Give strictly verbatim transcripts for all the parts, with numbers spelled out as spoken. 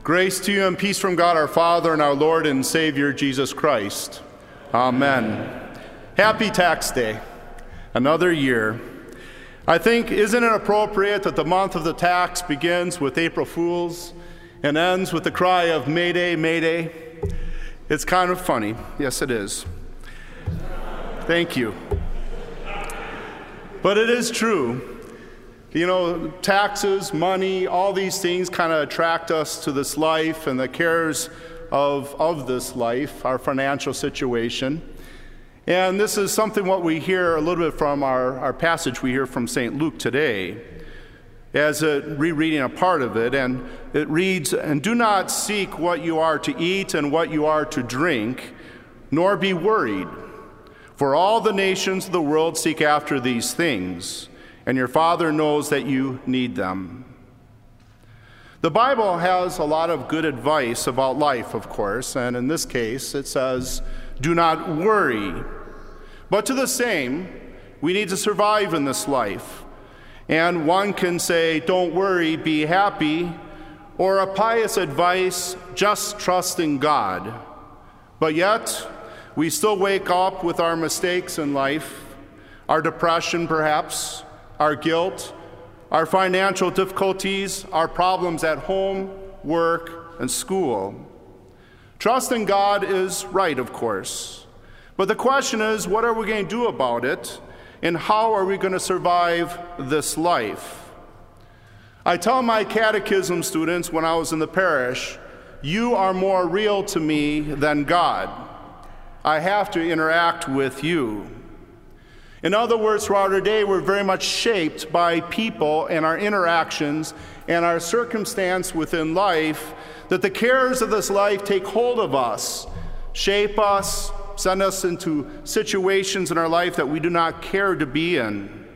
Grace to you and peace from God our Father and our Lord and Savior Jesus Christ. Amen. Happy Tax Day. Another year. I think, isn't it appropriate that the month of the tax begins with April Fools and ends with the cry of Mayday, Mayday? It's kind of funny. Yes, it is. Thank you. But it is true. You know, taxes, money, all these things kind of attract us to this life and the cares of, of this life, our financial situation. And this is something what we hear a little bit from our, our passage we hear from Saint Luke today, as a rereading a part of it. And it reads, "And do not seek what you are to eat and what you are to drink, nor be worried. For all the nations of the world seek after these things, and your Father knows that you need them." The Bible has a lot of good advice about life, of course, and in this case it says, do not worry. But to the same, we need to survive in this life. And one can say, don't worry, be happy, or a pious advice, just trust in God. But yet, we still wake up with our mistakes in life, our depression perhaps, our guilt, our financial difficulties, our problems at home, work, and school. Trust in God is right, of course. But the question is, what are we going to do about it, and how are we going to survive this life? I tell my catechism students when I was in the parish, you are more real to me than God. I have to interact with you. In other words, throughout our day, we're very much shaped by people and our interactions and our circumstance within life, that the cares of this life take hold of us, shape us, send us into situations in our life that we do not care to be in.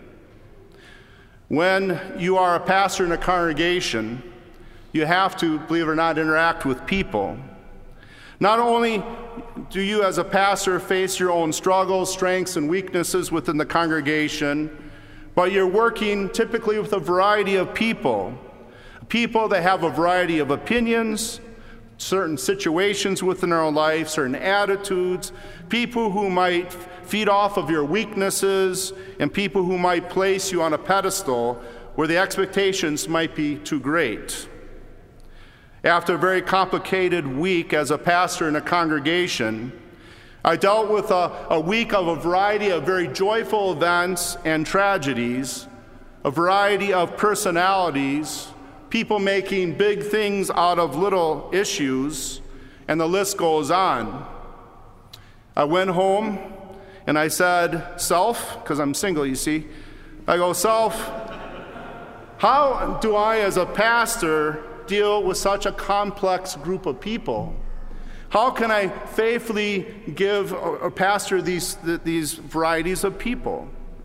When you are a pastor in a congregation, you have to, believe it or not, interact with people. Not only do you as a pastor face your own struggles, strengths, and weaknesses within the congregation, but you're working typically with a variety of people. People that have a variety of opinions, certain situations within their own life, certain attitudes, people who might feed off of your weaknesses, and people who might place you on a pedestal where the expectations might be too great. After a very complicated week as a pastor in a congregation, I dealt with a, a week of a variety of very joyful events and tragedies, a variety of personalities, people making big things out of little issues, and the list goes on. I went home and I said, self, because I'm single, you see, I go, self, how do I as a pastor deal with such a complex group of people? How can I faithfully give or pastor these, these varieties of people?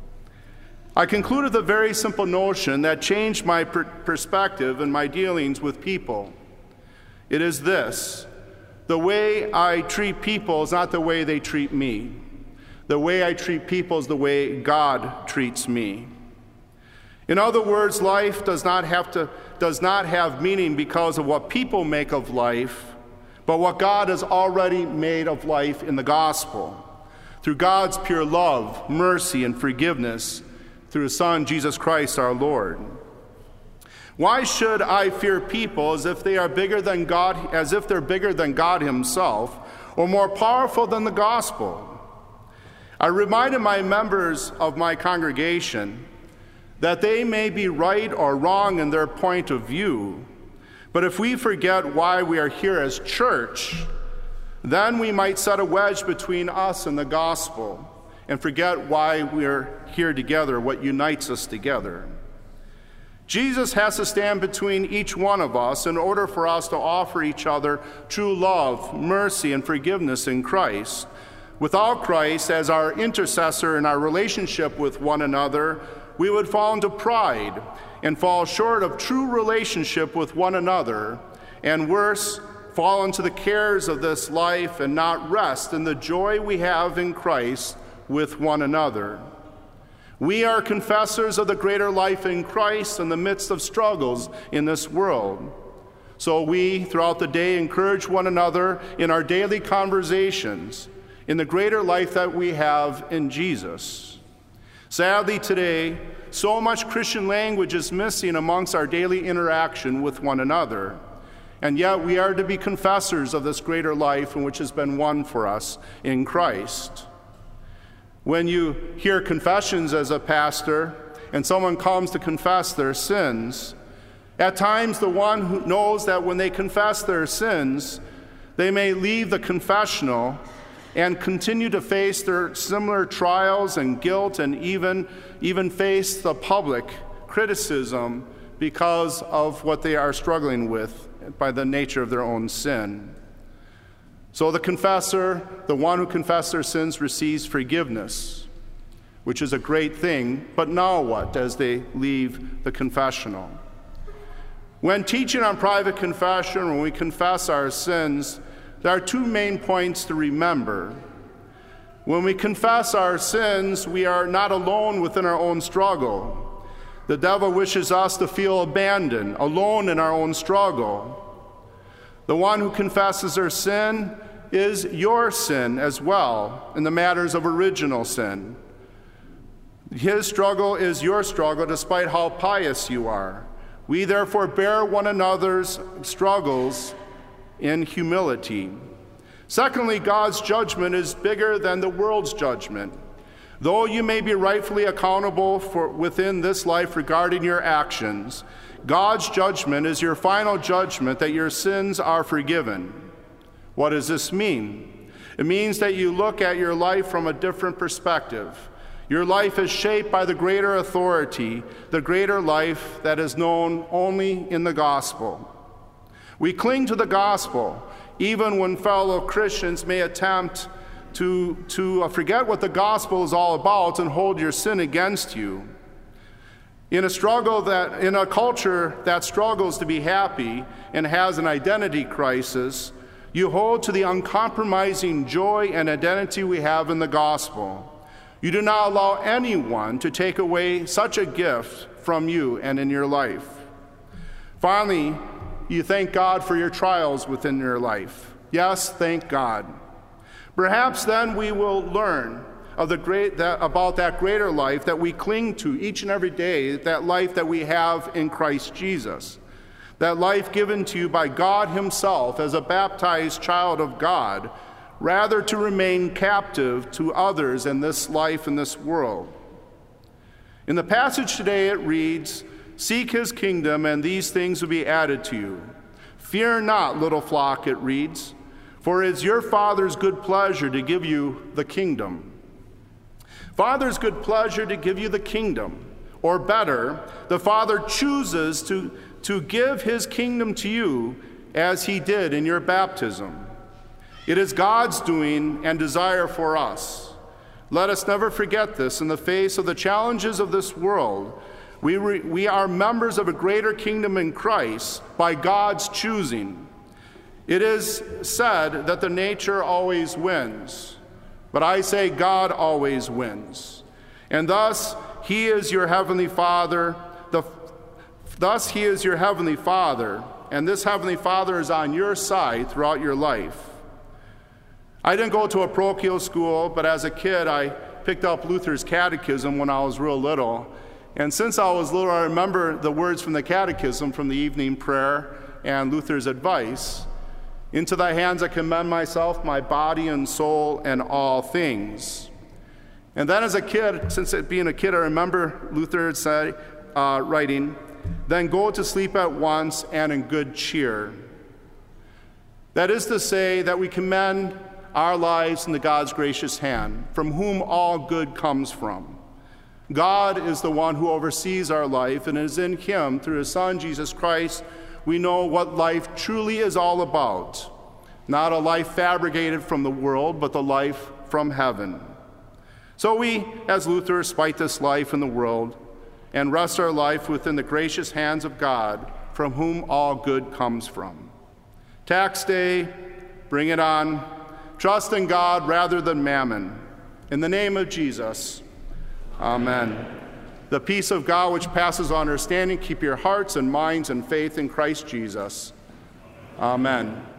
I concluded the very simple notion that changed my per- perspective and my dealings with people. It is this: the way I treat people is not the way they treat me. The way I treat people is the way God treats me. In other words, life does not have to does not have meaning because of what people make of life, but what God has already made of life in the gospel, through God's pure love, mercy, and forgiveness, through His Son, Jesus Christ our Lord. Why should I fear people as if they are bigger than God, as if they're bigger than God Himself, or more powerful than the gospel? I reminded my members of my congregation that they may be right or wrong in their point of view, but if we forget why we are here as church, then we might set a wedge between us and the gospel and forget why we are here together, what unites us together. Jesus has to stand between each one of us in order for us to offer each other true love, mercy, and forgiveness in Christ. Without Christ as our intercessor in our relationship with one another, we would fall into pride and fall short of true relationship with one another, and worse, fall into the cares of this life and not rest in the joy we have in Christ with one another. We are confessors of the greater life in Christ in the midst of struggles in this world. So we, throughout the day, encourage one another in our daily conversations in the greater life that we have in Jesus. Sadly, today, so much Christian language is missing amongst our daily interaction with one another. And yet we are to be confessors of this greater life in which has been won for us in Christ. When you hear confessions as a pastor and someone comes to confess their sins, at times the one who knows that when they confess their sins, they may leave the confessional and continue to face their similar trials and guilt and even, even face the public criticism because of what they are struggling with by the nature of their own sin. So the confessor, the one who confesses their sins, receives forgiveness, which is a great thing, but now what as they leave the confessional? When teaching on private confession, when we confess our sins, there are two main points to remember. When we confess our sins, we are not alone within our own struggle. The devil wishes us to feel abandoned, alone in our own struggle. The one who confesses their sin is your sin as well in the matters of original sin. His struggle is your struggle despite how pious you are. We therefore bear one another's struggles in humility. Secondly, God's judgment is bigger than the world's judgment. Though you may be rightfully accountable for within this life regarding your actions, God's judgment is your final judgment that your sins are forgiven. What does this mean? It means that you look at your life from a different perspective. Your life is shaped by the greater authority, the greater life that is known only in the gospel. We cling to the gospel, even when fellow Christians may attempt to, to forget what the gospel is all about and hold your sin against you. In a struggle that, in a culture that struggles to be happy and has an identity crisis, you hold to the uncompromising joy and identity we have in the gospel. You do not allow anyone to take away such a gift from you and in your life. Finally, you thank God for your trials within your life. Yes, thank God. Perhaps then we will learn of the great, that, about that greater life that we cling to each and every day, that life that we have in Christ Jesus, that life given to you by God himself as a baptized child of God, rather to remain captive to others in this life, in this world. In the passage today it reads, "Seek his kingdom, and these things will be added to you. Fear not, little flock," it reads, "for it is your Father's good pleasure to give you the kingdom." Father's good pleasure to give you the kingdom. Or better, the Father chooses to, to give his kingdom to you as he did in your baptism. It is God's doing and desire for us. Let us never forget this in the face of the challenges of this world. We, re, we are members of a greater kingdom in Christ by God's choosing. It is said that the nature always wins, but I say God always wins. And thus, he is your heavenly Father. The, thus, he is your heavenly Father, and this heavenly Father is on your side throughout your life. I didn't go to a parochial school, but as a kid, I picked up Luther's catechism when I was real little. And since I was little, I remember the words from the catechism from the evening prayer and Luther's advice. "Into thy hands I commend myself, my body and soul, and all things." And then as a kid, since it being a kid, I remember Luther said, uh, writing, "Then go to sleep at once and in good cheer." That is to say that we commend our lives into God's gracious hand, from whom all good comes from. God is the one who oversees our life, and it is in him, through his Son, Jesus Christ, we know what life truly is all about. Not a life fabricated from the world, but the life from heaven. So we, as Luther, spite this life in the world and rest our life within the gracious hands of God, from whom all good comes from. Tax day, bring it on. Trust in God rather than mammon. In the name of Jesus, amen. The peace of God which passes understanding, keep your hearts and minds and faith in Christ Jesus. Amen.